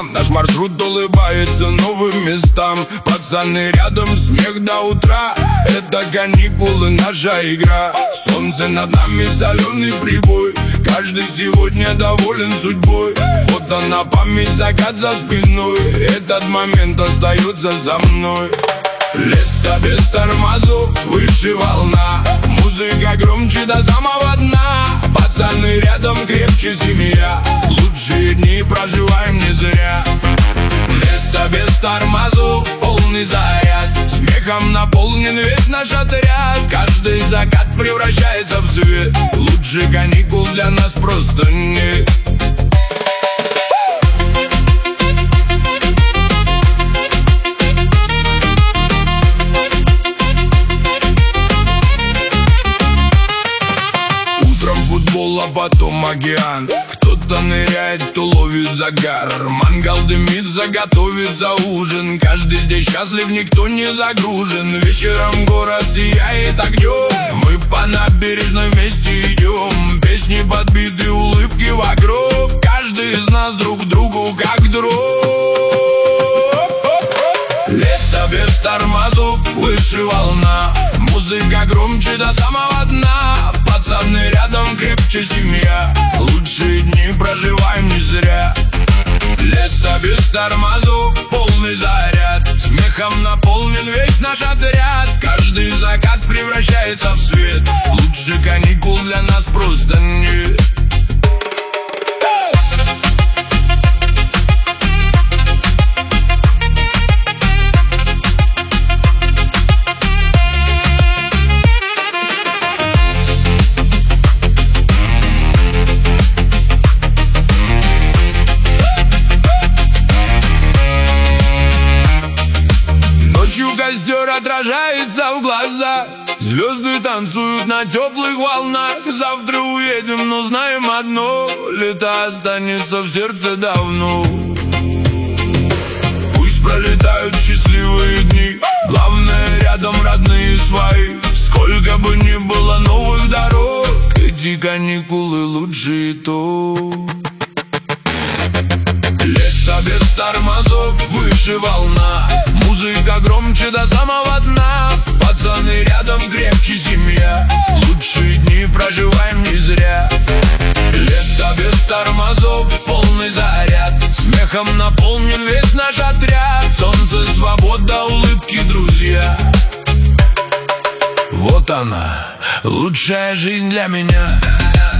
Наш маршрут улыбается новым местам. Пацаны рядом, смех до утра. Это каникулы, наша игра. Солнце над нами, соленый прибой. Каждый сегодня доволен судьбой. Фото на память, закат за спиной. Этот момент остается за мной. Лето без тормозов, выше волна. Музыка громче до самого дна. Пацаны рядом, крепче семья. Лучшие дни проживаем не зря. Лето без тормозов, полный заряд. Смехом наполнен весь наш отряд. Каждый закат превращается в свет. Лучше каникул для нас просто нет. А потом океан. Кто-то ныряет, кто ловит загар. Мангал дымит, заготовится ужин. Каждый здесь счастлив, никто не загружен. Вечером город сияет огнем. Мы по набережной вместе идем. Песни подбиты, улыбки вокруг. Каждый из нас друг другу как друг. Лето без тормозов, выше волна. Музыка громче до самого дна. Пацаны рядом, крепче семья. Лучшие дни проживаем не зря. Лето без тормозов, полный заряд. Смехом наполнен весь наш отряд. Каждый закат превращается в свет. Лучше каникул для нас просто нет. Костер отражается в глазах. Звезды танцуют на теплых волнах. Завтра уедем, но знаем одно: лето останется в сердце давно. Пусть пролетают счастливые дни. Главное, рядом родные свои. Сколько бы ни было новых дорог, эти каникулы лучше итог. Лето без тормозов, выше волна. Музыка громче до самого дна. Пацаны рядом, крепче семья. Лучшие дни проживаем не зря. Лето без тормозов, полный заряд. Смехом наполнен весь наш отряд. Солнце, свобода, улыбки, друзья. Вот она, лучшая жизнь для меня.